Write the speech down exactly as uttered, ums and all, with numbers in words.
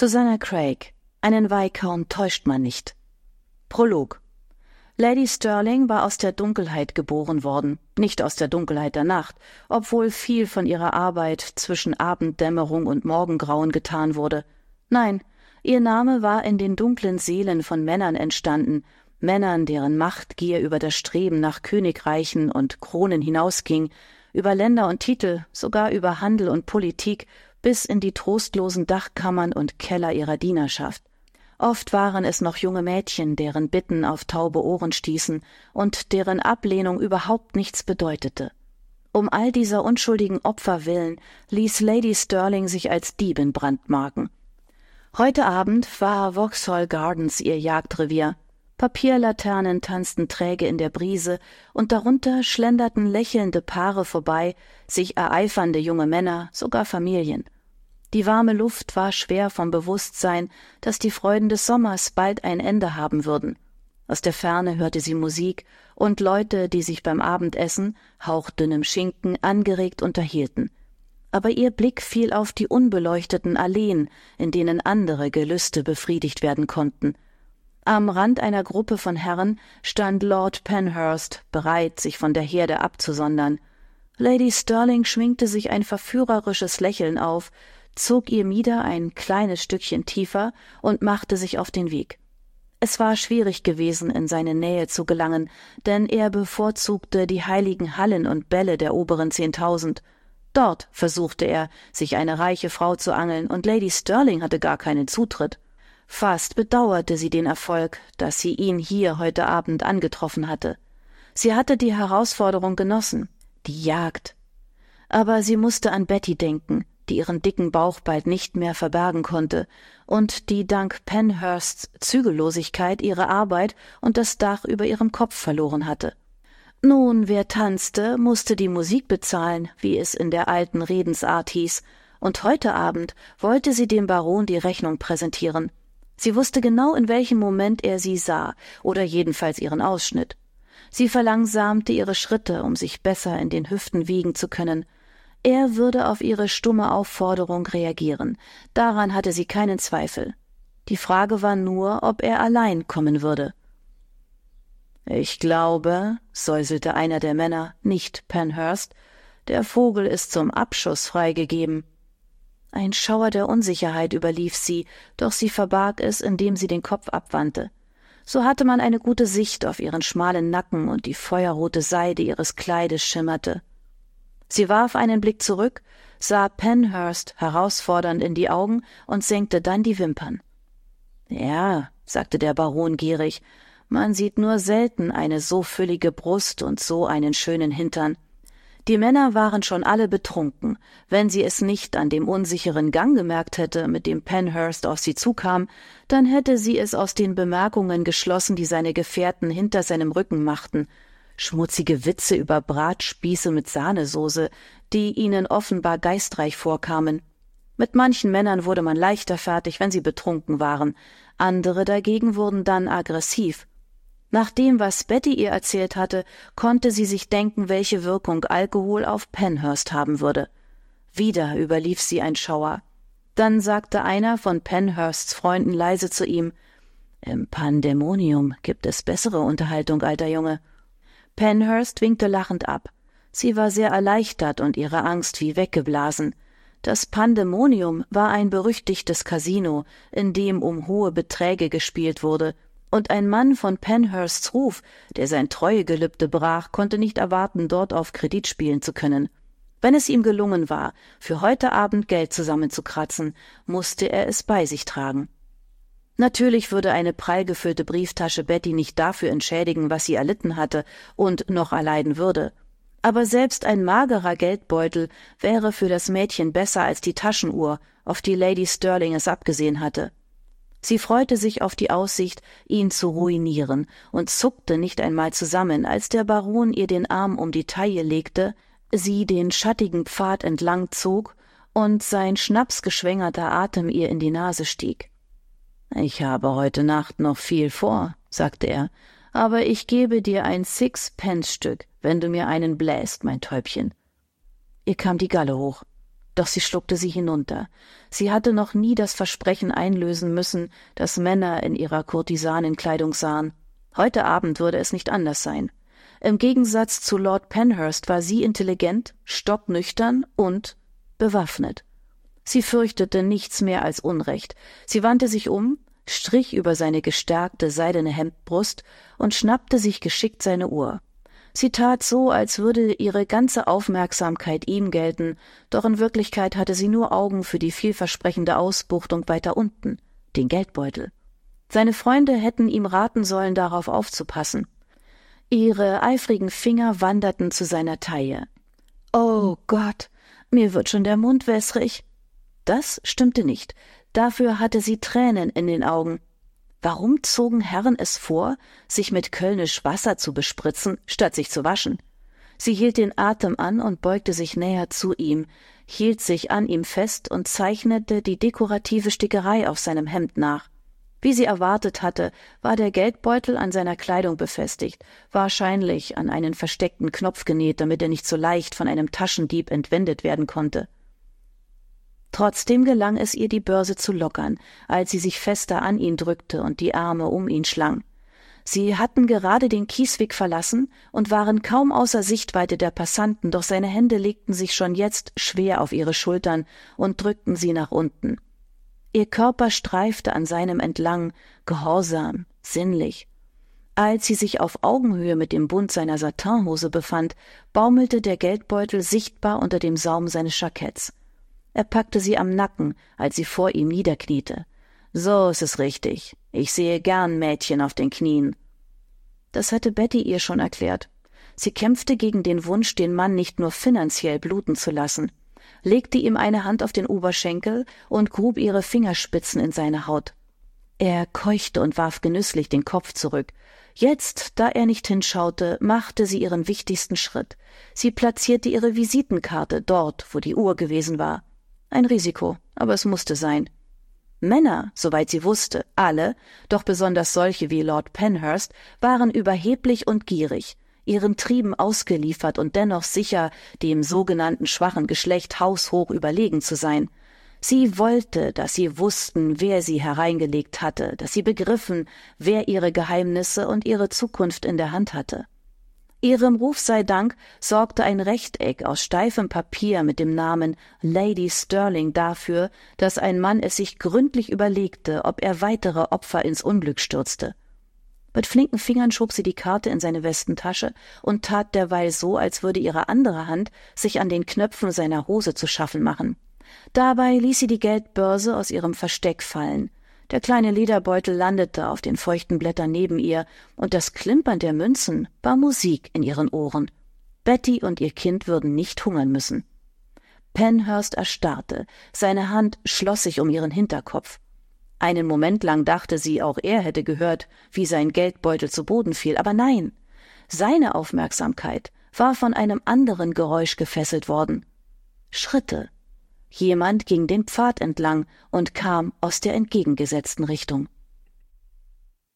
Susanna Craig. Einen Viscount täuscht man nicht. Prolog. Lady Stirling war aus der Dunkelheit geboren worden, nicht aus der Dunkelheit der Nacht, obwohl viel von ihrer Arbeit zwischen Abenddämmerung und Morgengrauen getan wurde. Nein, ihr Name war in den dunklen Seelen von Männern entstanden, Männern, deren Machtgier über das Streben nach Königreichen und Kronen hinausging, über Länder und Titel, sogar über Handel und Politik, bis in die trostlosen Dachkammern und Keller ihrer Dienerschaft. Oft waren es noch junge Mädchen, deren Bitten auf taube Ohren stießen und deren Ablehnung überhaupt nichts bedeutete. Um all dieser unschuldigen Opfer willen ließ Lady Stirling sich als Diebin brandmarken. Heute Abend war Vauxhall Gardens ihr Jagdrevier. Papierlaternen tanzten träge in der Brise, und darunter schlenderten lächelnde Paare vorbei, sich ereifernde junge Männer, sogar Familien. Die warme Luft war schwer vom Bewusstsein, dass die Freuden des Sommers bald ein Ende haben würden. Aus der Ferne hörte sie Musik und Leute, die sich beim Abendessen, hauchdünnem Schinken, angeregt unterhielten. Aber ihr Blick fiel auf die unbeleuchteten Alleen, in denen andere Gelüste befriedigt werden konnten. Am Rand einer Gruppe von Herren stand Lord Penhurst, bereit, sich von der Herde abzusondern. Lady Stirling schminkte sich ein verführerisches Lächeln auf, zog ihr Mieder ein kleines Stückchen tiefer und machte sich auf den Weg. Es war schwierig gewesen, in seine Nähe zu gelangen, denn er bevorzugte die heiligen Hallen und Bälle der oberen Zehntausend. Dort versuchte er, sich eine reiche Frau zu angeln, und Lady Stirling hatte gar keinen Zutritt. Fast bedauerte sie den Erfolg, dass sie ihn hier heute Abend angetroffen hatte. Sie hatte die Herausforderung genossen, die Jagd. Aber sie musste an Betty denken, die ihren dicken Bauch bald nicht mehr verbergen konnte und die dank Penhursts Zügellosigkeit ihre Arbeit und das Dach über ihrem Kopf verloren hatte. Nun, wer tanzte, musste die Musik bezahlen, wie es in der alten Redensart hieß, und heute Abend wollte sie dem Baron die Rechnung präsentieren. Sie wusste genau, in welchem Moment er sie sah, oder jedenfalls ihren Ausschnitt. Sie verlangsamte ihre Schritte, um sich besser in den Hüften wiegen zu können. Er würde auf ihre stumme Aufforderung reagieren, daran hatte sie keinen Zweifel. Die Frage war nur, ob er allein kommen würde. »Ich glaube«, säuselte einer der Männer, nicht Penhurst, »der Vogel ist zum Abschuss freigegeben.« Ein Schauer der Unsicherheit überlief sie, doch sie verbarg es, indem sie den Kopf abwandte. So hatte man eine gute Sicht auf ihren schmalen Nacken, und die feuerrote Seide ihres Kleides schimmerte. Sie warf einen Blick zurück, sah Penhurst herausfordernd in die Augen und senkte dann die Wimpern. »Ja«, sagte der Baron gierig, »man sieht nur selten eine so füllige Brust und so einen schönen Hintern.« Die Männer waren schon alle betrunken. Wenn sie es nicht an dem unsicheren Gang gemerkt hätte, mit dem Penhurst auf sie zukam, dann hätte sie es aus den Bemerkungen geschlossen, die seine Gefährten hinter seinem Rücken machten. Schmutzige Witze über Bratspieße mit Sahnesoße, die ihnen offenbar geistreich vorkamen. Mit manchen Männern wurde man leichter fertig, wenn sie betrunken waren, andere dagegen wurden dann aggressiv. Nach dem, was Betty ihr erzählt hatte, konnte sie sich denken, welche Wirkung Alkohol auf Penhurst haben würde. Wieder überlief sie ein Schauer. Dann sagte einer von Penhursts Freunden leise zu ihm, »Im Pandemonium gibt es bessere Unterhaltung, alter Junge.« Penhurst winkte lachend ab. Sie war sehr erleichtert und ihre Angst wie weggeblasen. Das Pandemonium war ein berüchtigtes Casino, in dem um hohe Beträge gespielt wurde, und ein Mann von Penhursts Ruf, der sein Treuegelübde brach, konnte nicht erwarten, dort auf Kredit spielen zu können. Wenn es ihm gelungen war, für heute Abend Geld zusammenzukratzen, musste er es bei sich tragen. Natürlich würde eine prall gefüllte Brieftasche Betty nicht dafür entschädigen, was sie erlitten hatte und noch erleiden würde. Aber selbst ein magerer Geldbeutel wäre für das Mädchen besser als die Taschenuhr, auf die Lady Stirling es abgesehen hatte. Sie freute sich auf die Aussicht, ihn zu ruinieren, und zuckte nicht einmal zusammen, als der Baron ihr den Arm um die Taille legte, sie den schattigen Pfad entlang zog und sein schnapsgeschwängerter Atem ihr in die Nase stieg. »Ich habe heute Nacht noch viel vor«, sagte er, »aber ich gebe dir ein Six-Pence-Stück, wenn du mir einen bläst, mein Täubchen.« Ihr kam die Galle hoch. Doch sie schluckte sie hinunter. Sie hatte noch nie das Versprechen einlösen müssen, das Männer in ihrer Kurtisanenkleidung sahen. Heute Abend würde es nicht anders sein. Im Gegensatz zu Lord Penhurst war sie intelligent, stocknüchtern und bewaffnet. Sie fürchtete nichts mehr als Unrecht. Sie wandte sich um, strich über seine gestärkte seidene Hemdbrust und schnappte sich geschickt seine Uhr. Sie tat so, als würde ihre ganze Aufmerksamkeit ihm gelten, doch in Wirklichkeit hatte sie nur Augen für die vielversprechende Ausbuchtung weiter unten, den Geldbeutel. Seine Freunde hätten ihm raten sollen, darauf aufzupassen. Ihre eifrigen Finger wanderten zu seiner Taille. »Oh Gott, mir wird schon der Mund wässrig.« Das stimmte nicht. Dafür hatte sie Tränen in den Augen. Warum zogen Herren es vor, sich mit Kölnisch Wasser zu bespritzen, statt sich zu waschen? Sie hielt den Atem an und beugte sich näher zu ihm, hielt sich an ihm fest und zeichnete die dekorative Stickerei auf seinem Hemd nach. Wie sie erwartet hatte, war der Geldbeutel an seiner Kleidung befestigt, wahrscheinlich an einen versteckten Knopf genäht, damit er nicht so leicht von einem Taschendieb entwendet werden konnte. Trotzdem gelang es ihr, die Börse zu lockern, als sie sich fester an ihn drückte und die Arme um ihn schlang. Sie hatten gerade den Kiesweg verlassen und waren kaum außer Sichtweite der Passanten, doch seine Hände legten sich schon jetzt schwer auf ihre Schultern und drückten sie nach unten. Ihr Körper streifte an seinem entlang, gehorsam, sinnlich. Als sie sich auf Augenhöhe mit dem Bund seiner Satinhose befand, baumelte der Geldbeutel sichtbar unter dem Saum seines Jacketts. Er packte sie am Nacken, als sie vor ihm niederkniete. »So ist es richtig. Ich sehe gern Mädchen auf den Knien.« Das hatte Betty ihr schon erklärt. Sie kämpfte gegen den Wunsch, den Mann nicht nur finanziell bluten zu lassen, legte ihm eine Hand auf den Oberschenkel und grub ihre Fingerspitzen in seine Haut. Er keuchte und warf genüsslich den Kopf zurück. Jetzt, da er nicht hinschaute, machte sie ihren wichtigsten Schritt. Sie platzierte ihre Visitenkarte dort, wo die Uhr gewesen war. Ein Risiko, aber es musste sein. Männer, soweit sie wusste, alle, doch besonders solche wie Lord Penhurst, waren überheblich und gierig, ihren Trieben ausgeliefert und dennoch sicher, dem sogenannten schwachen Geschlecht haushoch überlegen zu sein. Sie wollte, dass sie wussten, wer sie hereingelegt hatte, dass sie begriffen, wer ihre Geheimnisse und ihre Zukunft in der Hand hatte. Ihrem Ruf sei Dank sorgte ein Rechteck aus steifem Papier mit dem Namen Lady Stirling dafür, dass ein Mann es sich gründlich überlegte, ob er weitere Opfer ins Unglück stürzte. Mit flinken Fingern schob sie die Karte in seine Westentasche und tat derweil so, als würde ihre andere Hand sich an den Knöpfen seiner Hose zu schaffen machen. Dabei ließ sie die Geldbörse aus ihrem Versteck fallen. Der kleine Lederbeutel landete auf den feuchten Blättern neben ihr, und das Klimpern der Münzen war Musik in ihren Ohren. Betty und ihr Kind würden nicht hungern müssen. Penhurst erstarrte, seine Hand schloss sich um ihren Hinterkopf. Einen Moment lang dachte sie, auch er hätte gehört, wie sein Geldbeutel zu Boden fiel, aber nein, seine Aufmerksamkeit war von einem anderen Geräusch gefesselt worden. Schritte. Jemand ging den Pfad entlang und kam aus der entgegengesetzten Richtung.